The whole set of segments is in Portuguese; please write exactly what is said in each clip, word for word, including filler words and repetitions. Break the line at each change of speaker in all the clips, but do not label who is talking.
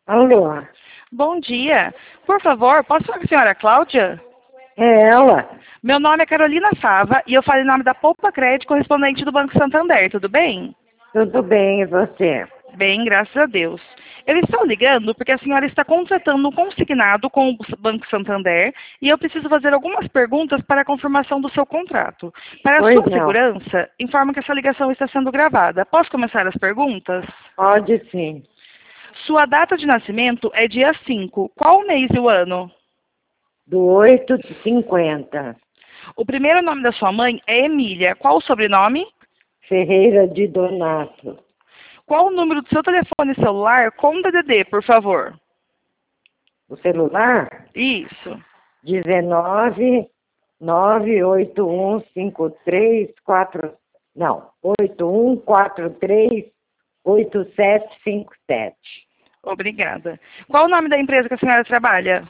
Alô?
Bom dia. Por favor, posso falar com a senhora Cláudia?
É ela?
Meu nome é Carolina Fava e eu falo em nome da Poupa Crédito, correspondente do Banco Santander, tudo bem?
Tudo bem, e você?
Bem, graças a Deus. Eu estou ligando porque a senhora está contratando um consignado com o Banco Santander e eu preciso fazer algumas perguntas para a confirmação do seu contrato. Para a
Pois
sua
não.
segurança, informo que essa ligação está sendo gravada. Posso começar as perguntas?
Pode sim.
Sua data de nascimento é dia cinco. Qual o mês e o ano?
Do oito de cinquenta.
O primeiro nome da sua mãe é Emília. Qual o sobrenome?
Ferreira de Donato.
Qual o número do seu telefone celular com D D D, por favor?
O celular?
Isso.
dezenove, nove oito um cinco três quatro... Não, oito um quatro três oito sete cinco sete.
Obrigada. Qual o nome da empresa que a senhora trabalha?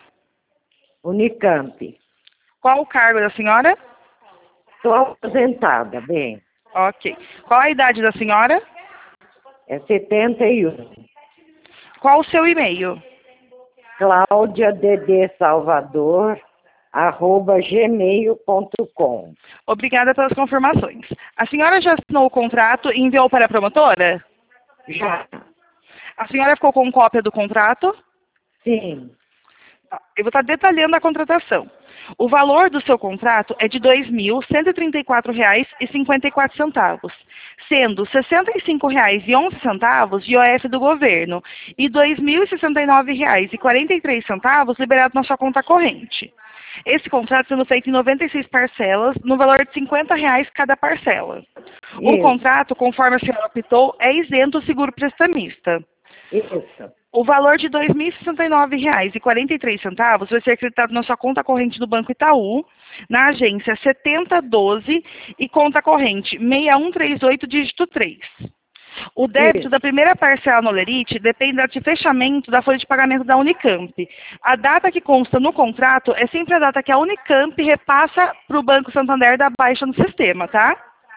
Unicamp.
Qual o cargo da senhora?
Estou aposentada, bem.
Ok. Qual a idade da senhora?
É setenta e um.
Qual o seu e-mail?
Cláudia Dd Salvador, arroba gmail ponto com.
Obrigada pelas confirmações. A senhora já assinou o contrato e enviou para a promotora?
Já.
A senhora ficou com cópia do contrato?
Sim.
Eu vou estar detalhando a contratação. O valor do seu contrato é de dois mil cento e trinta e quatro reais e cinquenta e quatro centavos, sendo sessenta e cinco reais e onze centavos de I O F do governo e dois mil e sessenta e nove reais e quarenta e três centavos liberado na sua conta corrente. Esse contrato sendo feito em noventa e seis parcelas, no valor de cinquenta reais cada parcela. O
Isso.
contrato, conforme a senhora optou, é isento o seguro prestamista.
Isso.
O valor de dois mil e sessenta e nove reais e quarenta e três centavos vai ser acreditado na sua conta corrente do Banco Itaú, na agência setenta doze e conta corrente seis um três oito, dígito três. O débito
Isso.
da primeira parcela no Olerite depende da data de fechamento da folha de pagamento da Unicamp. A data que consta no contrato é sempre a data que a Unicamp repassa para o Banco Santander da baixa no sistema, tá?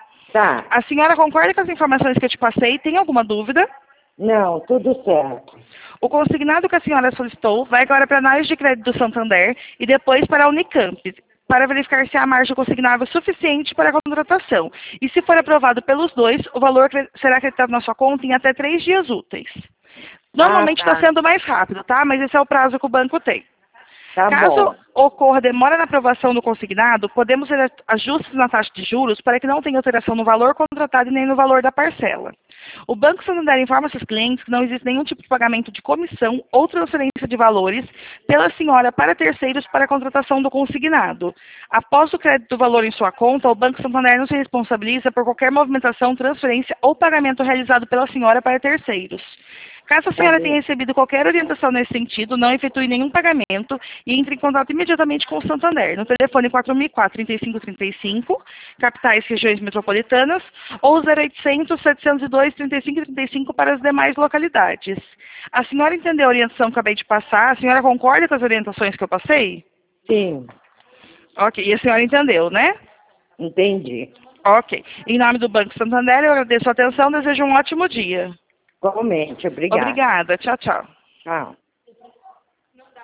Tá.
A senhora concorda com as informações que eu te passei? Tem alguma dúvida?
Não, tudo certo.
O consignado que a senhora solicitou vai agora para a análise de crédito do Santander e depois para a Unicamp, para verificar se a margem consignável é suficiente para a contratação. E se for aprovado pelos dois, o valor será acreditado na sua conta em até três dias úteis. Normalmente
Ah,
está
tá.
sendo mais rápido, tá? Mas esse é o prazo que o banco tem.
Tá
Caso
bom.
ocorra demora na aprovação do consignado, podemos fazer ajustes na taxa de juros para que não tenha alteração no valor contratado e nem no valor da parcela. O Banco Santander informa seus clientes que não existe nenhum tipo de pagamento de comissão ou transferência de valores pela senhora para terceiros para a contratação do consignado. Após o crédito do valor em sua conta, o Banco Santander não se responsabiliza por qualquer movimentação, transferência ou pagamento realizado pela senhora para terceiros. Caso a senhora tenha recebido qualquer orientação nesse sentido, não efetue nenhum pagamento e entre em contato imediatamente com o Santander, no telefone quatro mil e quatro, trinta e cinco trinta e cinco, capitais regiões metropolitanas, ou zero oitocentos, setecentos e dois, trinta e cinco trinta e cinco para as demais localidades. A senhora entendeu a orientação que eu acabei de passar? A senhora concorda com as orientações que eu passei?
Sim,
Ok, e a senhora entendeu, né?
entendi.
Ok. Em nome do Banco Santander, eu agradeço a atenção e desejo um ótimo dia.
Igualmente, obrigada.
Obrigada. Tchau, tchau.
Tchau.